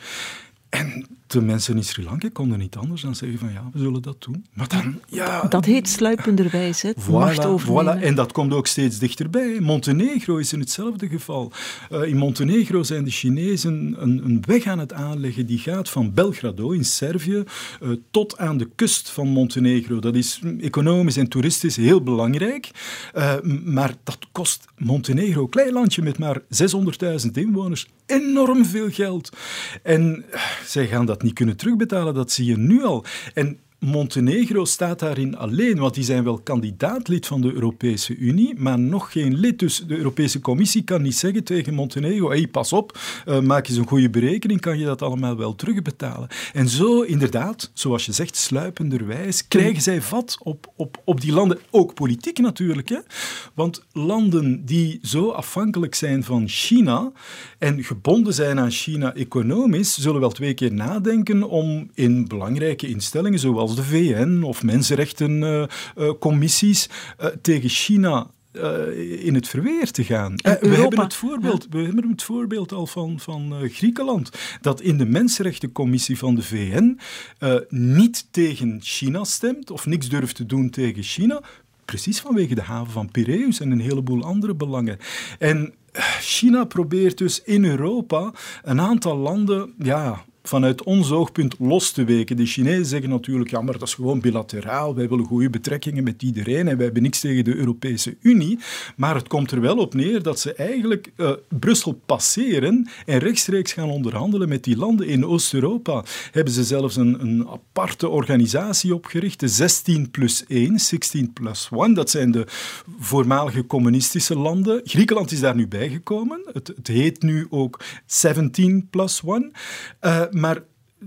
En de mensen in Sri Lanka konden niet anders dan zeggen van ja, we zullen dat doen. Maar dan, ja... Dat heet sluipenderwijs, hè? Voilà, macht overnemen. Voilà. En dat komt ook steeds dichterbij. Montenegro is in hetzelfde geval. Uh, in Montenegro zijn de Chinezen een, een weg aan het aanleggen die gaat van Belgrado in Servië uh, tot aan de kust van Montenegro. Dat is economisch en toeristisch heel belangrijk. Uh, maar dat kost Montenegro, een klein landje met maar zeshonderdduizend inwoners, enorm veel geld. En uh, zij gaan dat niet kunnen terugbetalen, dat zie je nu al. En Montenegro staat daarin alleen, want die zijn wel kandidaatlid van de Europese Unie, maar nog geen lid. Dus de Europese Commissie kan niet zeggen tegen Montenegro, hey, pas op, uh, maak eens een goede berekening, kan je dat allemaal wel terugbetalen. En zo, inderdaad, zoals je zegt, sluipenderwijs, krijgen zij vat op, op, op die landen. Ook politiek natuurlijk, hè? Want landen die zo afhankelijk zijn van China en gebonden zijn aan China economisch, zullen wel twee keer nadenken om in belangrijke instellingen, zoals de V N of mensenrechtencommissies uh, uh, tegen China uh, in het verweer te gaan. Uh, we, hebben het voorbeeld, ja. we hebben het voorbeeld al van, van uh, Griekenland, dat in de Mensenrechtencommissie van de V N uh, niet tegen China stemt of niks durft te doen tegen China, precies vanwege de haven van Piraeus en een heleboel andere belangen. En China probeert dus in Europa een aantal landen, ja, vanuit ons oogpunt los te weken. De Chinezen zeggen natuurlijk, ja, maar dat is gewoon bilateraal. Wij willen goede betrekkingen met iedereen en wij hebben niks tegen de Europese Unie. Maar het komt er wel op neer dat ze eigenlijk uh, Brussel passeren en rechtstreeks gaan onderhandelen met die landen. In Oost-Europa hebben ze zelfs een, een aparte organisatie opgericht, de zestien plus één, zestien plus één. Dat zijn de voormalige communistische landen. Griekenland is daar nu bijgekomen. Het, het heet nu ook zeventien plus één. Uh, maar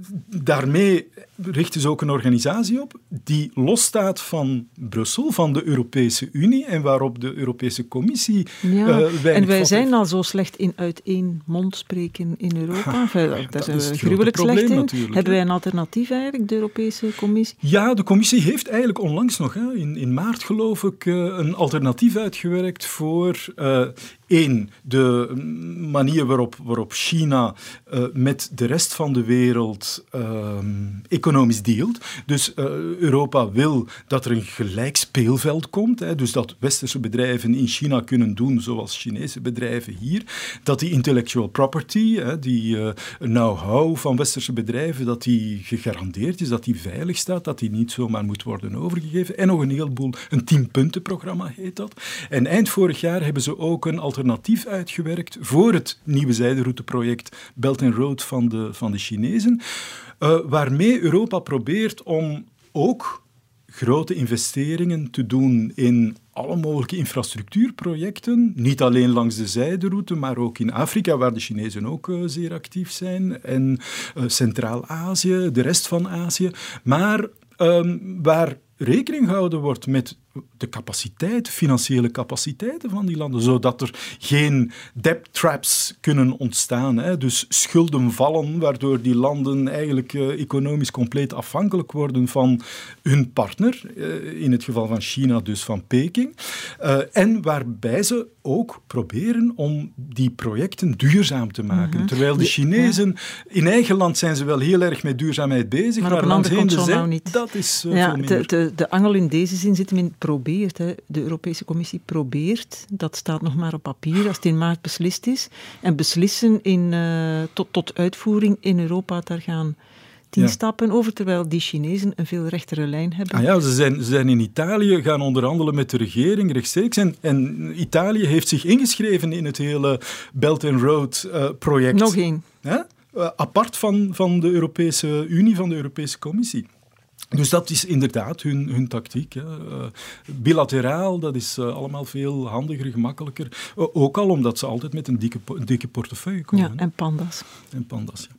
daarmee richten ze ook een organisatie op die losstaat van Brussel, van de Europese Unie en waarop de Europese Commissie ja, uh, weinig en wij vat zijn heeft. al zo slecht in uit één mond spreken in Europa. Ha, enfin, ja, daar dat zijn is we het gruwelijk grote probleem slecht in. natuurlijk, Hebben hè. wij een alternatief eigenlijk, de Europese Commissie? Ja, de commissie heeft eigenlijk onlangs nog, hè, in, in maart geloof ik, uh, een alternatief uitgewerkt voor uh, één, de manier waarop, waarop China uh, met de rest van de wereld uh, economisch dealt. Dus uh, Europa wil dat er een gelijk speelveld komt, hè, dus dat westerse bedrijven in China kunnen doen zoals Chinese bedrijven hier, dat die intellectual property, hè, die uh, know-how van westerse bedrijven, dat die gegarandeerd is, dat die veilig staat, dat die niet zomaar moet worden overgegeven. En nog een heleboel, een tienpuntenprogramma heet dat. En eind vorig jaar hebben ze ook een alternatief uitgewerkt voor het nieuwe zijderouteproject Belt and Road van de, van de Chinezen, uh, waarmee Europa probeert om ook grote investeringen te doen in alle mogelijke infrastructuurprojecten, niet alleen langs de zijderoute, maar ook in Afrika, waar de Chinezen ook uh, zeer actief zijn, en uh, Centraal-Azië, de rest van Azië, maar um, waar rekening gehouden wordt met de capaciteit, financiële capaciteiten van die landen, zodat er geen debt traps kunnen ontstaan, hè, dus schulden vallen, waardoor die landen eigenlijk uh, economisch compleet afhankelijk worden van hun partner, uh, in het geval van China dus van Peking, uh, en waarbij ze ook proberen om die projecten duurzaam te maken. Mm-hmm. Terwijl de Chinezen, ja. in eigen land zijn ze wel heel erg met duurzaamheid bezig, maar, maar op een langs andere kant heen de zo zee, nou niet. Dat is uh, ja, veel minder. De, de, de angel in deze zin zit hem in probeert. Hè. De Europese Commissie probeert, dat staat nog maar op papier, als het in maart beslist is, en beslissen in, uh, tot, tot uitvoering in Europa, daar gaan tien ja. stappen over, terwijl die Chinezen een veel rechtere lijn hebben. Ah ja, ze zijn, ze zijn in Italië gaan onderhandelen met de regering rechtstreeks en, en Italië heeft zich ingeschreven in het hele Belt and Road uh, project. Nog één. Uh, apart van, van de Europese Unie, van de Europese Commissie. Dus dat is inderdaad hun, hun tactiek. Hè. Uh, bilateraal, dat is uh, allemaal veel handiger, gemakkelijker. Uh, ook al omdat ze altijd met een dikke, een dikke portefeuille komen. Ja, en panda's. En panda's, ja.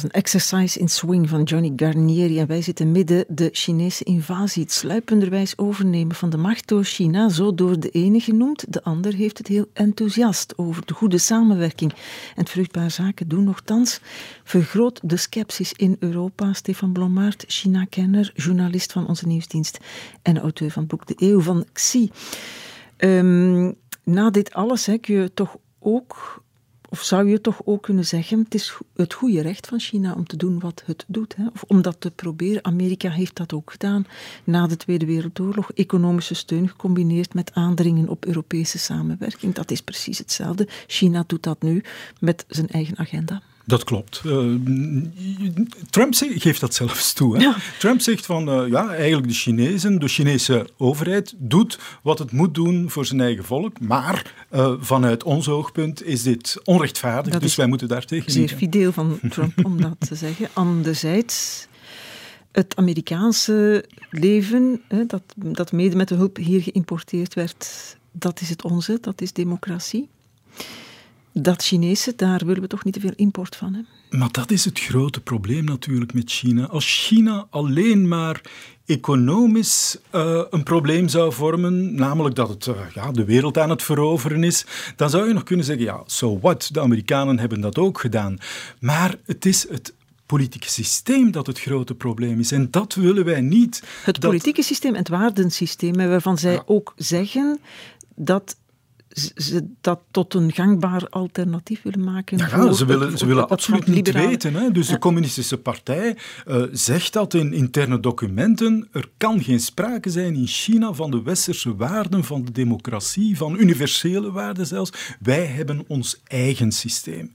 was een exercise in swing van Johnny Garnieri en wij zitten midden de Chinese invasie, het sluipenderwijs overnemen van de macht door China, zo door de ene genoemd, de ander heeft het heel enthousiast over de goede samenwerking en het vruchtbare zaken doen. Nochtans vergroot de scepsis in Europa. Stefan Blommaert, China-kenner, journalist van onze nieuwsdienst en auteur van het boek De Eeuw van Xi. Um, na dit alles hè, kun je toch ook... Of zou je toch ook kunnen zeggen, het is het goede recht van China om te doen wat het doet. Hè? Of om dat te proberen. Amerika heeft dat ook gedaan na de Tweede Wereldoorlog. Economische steun gecombineerd met aandringen op Europese samenwerking. Dat is precies hetzelfde. China doet dat nu met zijn eigen agenda. Dat klopt. Uh, Trump geeft dat zelfs toe. Hè? Ja. Trump zegt van, uh, ja, eigenlijk de Chinezen, de Chinese overheid doet wat het moet doen voor zijn eigen volk, maar uh, vanuit ons oogpunt is dit onrechtvaardig, dat dus wij moeten daar tegen. Zeer fideel van Trump om dat te zeggen. Anderzijds, het Amerikaanse leven, hè, dat, dat mede met de hulp hier geïmporteerd werd, dat is het onze, dat is democratie. Dat Chinese, daar willen we toch niet te veel import van. Hè? Maar dat is het grote probleem natuurlijk met China. Als China alleen maar economisch uh, een probleem zou vormen, namelijk dat het uh, ja, de wereld aan het veroveren is, dan zou je nog kunnen zeggen, ja, so what, de Amerikanen hebben dat ook gedaan. Maar het is het politieke systeem dat het grote probleem is. En dat willen wij niet. Het dat... politieke systeem en het waardensysteem, waarvan zij ja. ook zeggen dat ze dat tot een gangbaar alternatief willen maken. Ja, ja, ze willen, ze willen absoluut niet weten. Hè. Dus ja. de communistische partij uh, zegt dat in interne documenten. Er kan geen sprake zijn in China van de westerse waarden, van de democratie, van universele waarden zelfs. Wij hebben ons eigen systeem.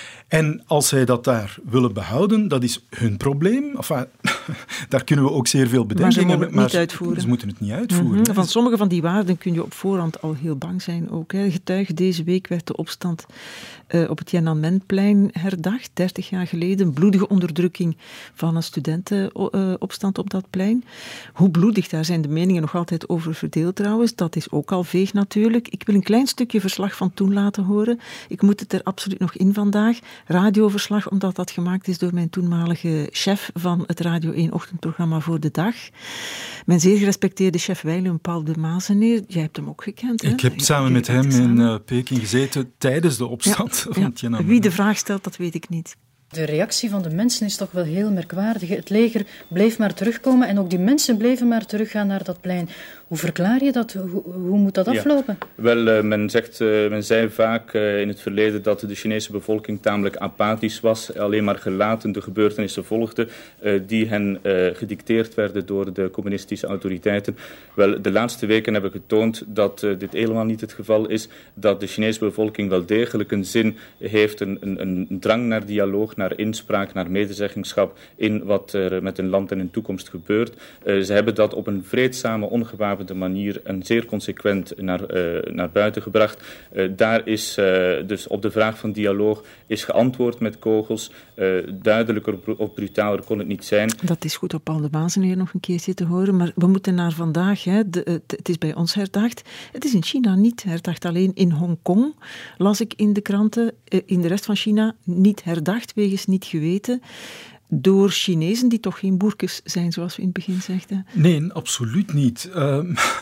En als zij dat daar willen behouden, dat is hun probleem. Enfin, daar kunnen we ook zeer veel bedenkingen maar ze moeten het niet uitvoeren. Ze moeten het niet uitvoeren. Mm-hmm. Van sommige van die waarden kun je op voorhand al heel bang zijn ook. Hè. Getuige, deze week werd de opstand uh, op het Tiananmenplein herdacht, dertig jaar geleden. Bloedige onderdrukking van een studentenopstand op dat plein. Hoe bloedig, daar zijn de meningen nog altijd over verdeeld trouwens. Dat is ook al veeg natuurlijk. Ik wil een klein stukje verslag van toen laten horen. Ik moet het er absoluut nog in vandaag. Radioverslag, omdat dat gemaakt is door mijn toenmalige chef van het Radio één ochtendprogramma Voor de Dag. Mijn zeer gerespecteerde chef Willem Paul de Mazeneer. Jij hebt hem ook gekend, hè? Ik heb samen met hem in uh, Peking gezeten tijdens de opstand ja, van ja. Tiananmen. Wie de vraag stelt, dat weet ik niet. De reactie van de mensen is toch wel heel merkwaardig. Het leger bleef maar terugkomen en ook die mensen bleven maar teruggaan naar dat plein. Hoe verklaar je dat? Hoe, hoe moet dat aflopen? Ja. Wel, uh, men, zegt, uh, men zei vaak uh, in het verleden dat de Chinese bevolking tamelijk apathisch was, alleen maar gelaten de gebeurtenissen volgde uh, die hen uh, gedicteerd werden door de communistische autoriteiten. Wel, de laatste weken hebben getoond dat uh, dit helemaal niet het geval is, dat de Chinese bevolking wel degelijk een zin heeft, een, een, een drang naar dialoog, naar inspraak, naar medezeggenschap in wat er met hun land en hun toekomst gebeurt. Uh, ze hebben dat op een vreedzame, ongewapende manier en zeer consequent naar, uh, naar buiten gebracht. Uh, daar is uh, dus op de vraag van dialoog is geantwoord met kogels. Uh, duidelijker of brutaler kon het niet zijn. Dat is goed op Paul de Mazeneer nog een keertje te horen, maar we moeten naar vandaag. Hè. De, het, het is bij ons herdacht. Het is in China niet herdacht, alleen in Hongkong las ik in de kranten. Uh, in de rest van China niet herdacht, wegens niet geweten. Door Chinezen die toch geen boerkes zijn, zoals we in het begin zegden? Nee, absoluut niet. Uh,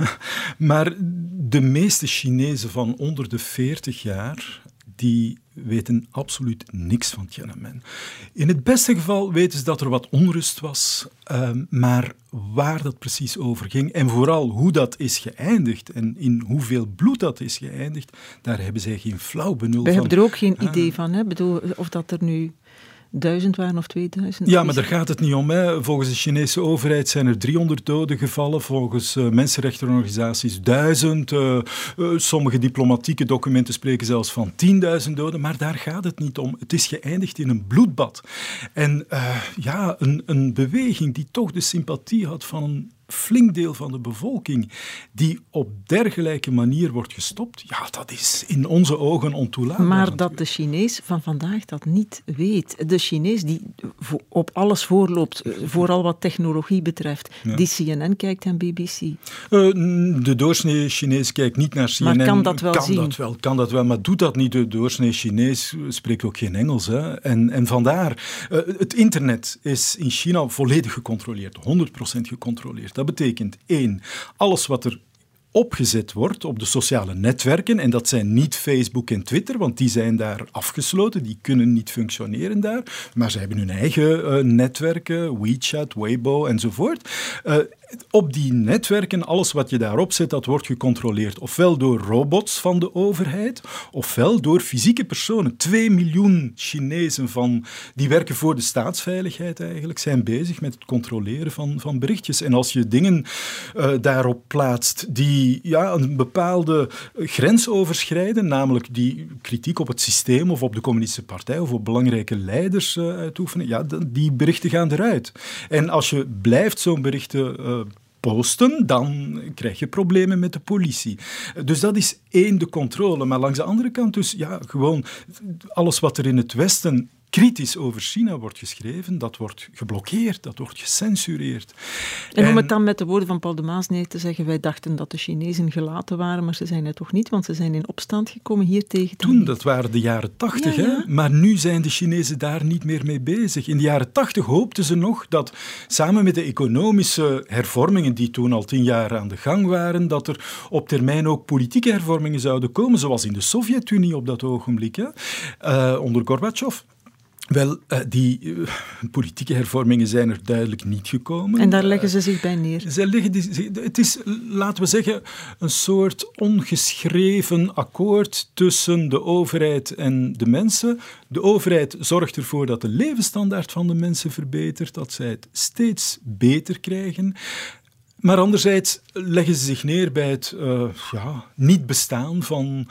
maar de meeste Chinezen van onder de veertig jaar, die weten absoluut niks van Tiananmen. In het beste geval weten ze dat er wat onrust was, uh, maar waar dat precies over ging en vooral hoe dat is geëindigd en in hoeveel bloed dat is geëindigd, daar hebben zij geen flauw benul van. We hebben er ook geen uh, idee van, hè? Bedoel, of dat er nu duizend waren of tweeduizend. Ja, maar daar gaat het niet om. Hè. Volgens de Chinese overheid zijn er driehonderd doden gevallen. Volgens uh, mensenrechtenorganisaties duizend. Uh, uh, sommige diplomatieke documenten spreken zelfs van tienduizend doden. Maar daar gaat het niet om. Het is geëindigd in een bloedbad. En uh, ja, een, een beweging die toch de sympathie had van een flink deel van de bevolking die op dergelijke manier wordt gestopt, ja, dat is in onze ogen ontoelaatbaar. Maar dat de Chinees van vandaag dat niet weet. De Chinees die op alles voorloopt, vooral wat technologie betreft, ja. die C N N kijkt en B B C. Uh, de doorsnee Chinees kijkt niet naar C N N. Maar kan dat wel kan zien? Dat wel, kan dat wel, maar doet dat niet. De doorsnee Chinees spreekt ook geen Engels. Hè. En, en vandaar, uh, het internet is in China volledig gecontroleerd, honderd procent gecontroleerd. Dat betekent, één, alles wat er opgezet wordt op de sociale netwerken, en dat zijn niet Facebook en Twitter, want die zijn daar afgesloten, die kunnen niet functioneren daar, maar ze hebben hun eigen uh, netwerken, WeChat, Weibo enzovoort. Uh, Op die netwerken, alles wat je daarop zet, dat wordt gecontroleerd. Ofwel door robots van de overheid, ofwel door fysieke personen. Twee miljoen Chinezen van, die werken voor de staatsveiligheid eigenlijk, zijn bezig met het controleren van, van berichtjes. En als je dingen uh, daarop plaatst die ja, een bepaalde grens overschrijden, namelijk die kritiek op het systeem of op de communistische partij of op belangrijke leiders uh, uitoefenen, ja, die berichten gaan eruit. En als je blijft zo'n berichten uh, posten, dan krijg je problemen met de politie. Dus dat is één, de controle. Maar langs de andere kant dus, ja, gewoon alles wat er in het Westen kritisch over China wordt geschreven, dat wordt geblokkeerd, dat wordt gecensureerd. En, en om het dan met de woorden van Paul de Maas neer te zeggen, wij dachten dat de Chinezen gelaten waren, maar ze zijn het toch niet, want ze zijn in opstand gekomen hier tegen. Toen, dat waren de jaren tachtig, ja, ja. Maar nu zijn de Chinezen daar niet meer mee bezig. In de jaren tachtig hoopten ze nog dat, samen met de economische hervormingen die toen al tien jaar aan de gang waren, dat er op termijn ook politieke hervormingen zouden komen, zoals in de Sovjet-Unie op dat ogenblik, hè, uh, onder Gorbachev. Wel, uh, die uh, politieke hervormingen zijn er duidelijk niet gekomen. En daar leggen ze zich bij neer. Ze leggen die, het is, laten we zeggen, een soort ongeschreven akkoord tussen de overheid en de mensen. De overheid zorgt ervoor dat de levensstandaard van de mensen verbetert, dat zij het steeds beter krijgen. Maar anderzijds leggen ze zich neer bij het uh, ja, niet bestaan van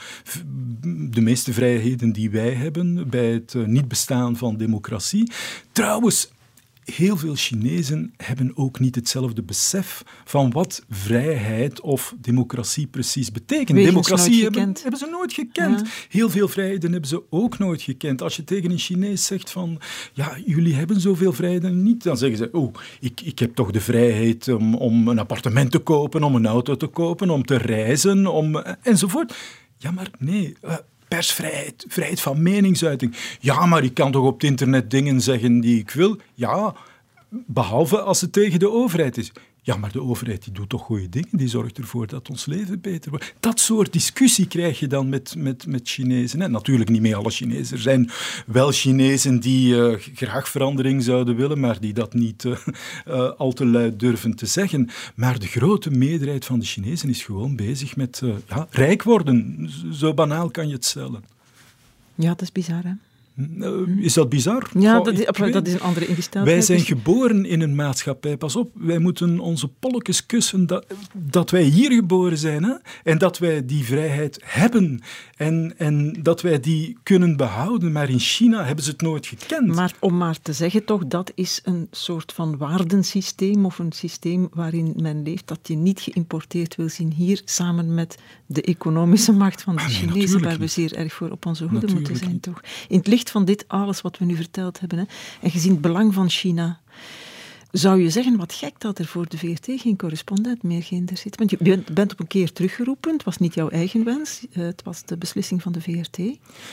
de meeste vrijheden die wij hebben, bij het uh, niet bestaan van democratie. Trouwens, heel veel Chinezen hebben ook niet hetzelfde besef van wat vrijheid of democratie precies betekent. Wegens democratie hebben, hebben ze nooit gekend. Ja. Heel veel vrijheden hebben ze ook nooit gekend. Als je tegen een Chinees zegt van, ja, jullie hebben zoveel vrijheden niet, dan zeggen ze, oh, ik, ik heb toch de vrijheid om, om een appartement te kopen, om een auto te kopen, om te reizen, om, enzovoort. Ja, maar nee, uh, persvrijheid, vrijheid van meningsuiting. Ja, maar ik kan toch op het internet dingen zeggen die ik wil? Ja, behalve als het tegen de overheid is. Ja, maar de overheid die doet toch goede dingen, die zorgt ervoor dat ons leven beter wordt. Dat soort discussie krijg je dan met, met, met Chinezen. Hè. Natuurlijk niet met alle Chinezen. Er zijn wel Chinezen die uh, graag verandering zouden willen, maar die dat niet uh, uh, al te luid durven te zeggen. Maar de grote meerderheid van de Chinezen is gewoon bezig met uh, ja, rijk worden. Zo banaal kan je het stellen. Ja, dat is bizar, hè? Is dat bizar? Ja, Goh, dat, is, weet, dat is een andere ingesteldheid. Wij zijn geboren in een maatschappij. Pas op, wij moeten onze polletjes kussen dat, dat wij hier geboren zijn. Hè? En dat wij die vrijheid hebben. En, en dat wij die kunnen behouden. Maar in China hebben ze het nooit gekend. Maar om maar te zeggen toch, dat is een soort van waardensysteem of een systeem waarin men leeft dat je niet geïmporteerd wil zien hier, samen met de economische macht van de ah, nee, Chinezen, waar we zeer erg voor op onze hoede natuurlijk moeten zijn. Toch? In het licht van dit alles wat we nu verteld hebben, hè, en gezien het belang van China, zou je zeggen, wat gek dat er voor de V R T geen correspondent meer ginder zit. Want je bent, bent op een keer teruggeroepen, het was niet jouw eigen wens, het was de beslissing van de V R T.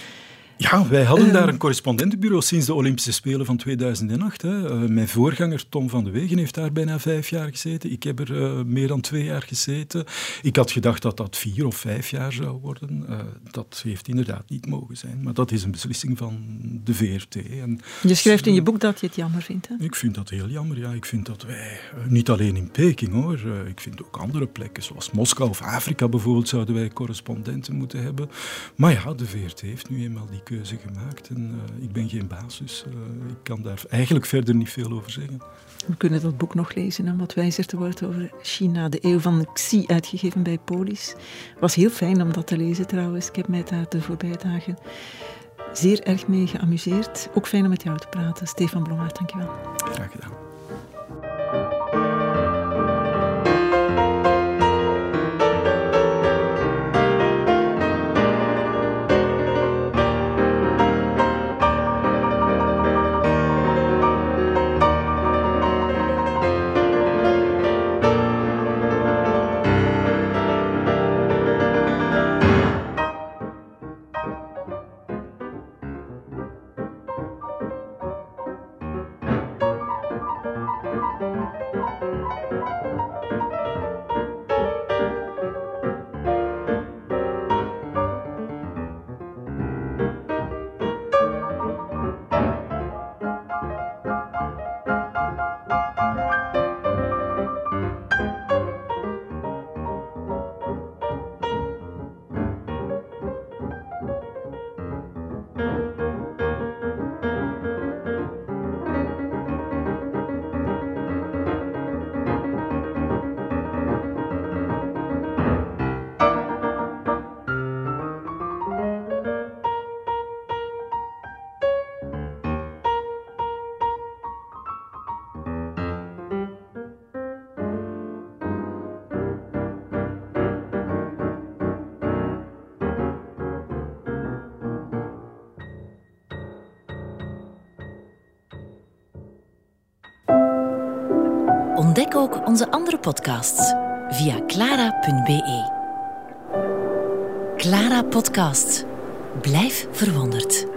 Ja, wij hadden uh, daar een correspondentenbureau sinds de Olympische Spelen van tweeduizend acht. Hè. Uh, mijn voorganger Tom van de Wegen heeft daar bijna vijf jaar gezeten. Ik heb er uh, meer dan twee jaar gezeten. Ik had gedacht dat dat vier of vijf jaar zou worden. Uh, dat heeft inderdaad niet mogen zijn. Maar dat is een beslissing van de V R T. En je schrijft in je boek dat je het jammer vindt, hè? Ik vind dat heel jammer, ja. Ik vind dat wij, uh, niet alleen in Peking hoor, uh, ik vind ook andere plekken, zoals Moskou of Afrika bijvoorbeeld, zouden wij correspondenten moeten hebben. Maar ja, de V R T heeft nu eenmaal die keuze gemaakt en uh, ik ben geen baas, dus uh, ik kan daar eigenlijk verder niet veel over zeggen. We kunnen dat boek nog lezen om wat wijzer te worden over China, de eeuw van Xi, uitgegeven bij Polis. Het was heel fijn om dat te lezen trouwens. Ik heb mij daar de voorbije dagen zeer erg mee geamuseerd. Ook fijn om met jou te praten. Stefan Blommaert, dankjewel. Graag gedaan. Ontdek ook onze andere podcasts via clara punt be. Clara Podcast. Blijf verwonderd.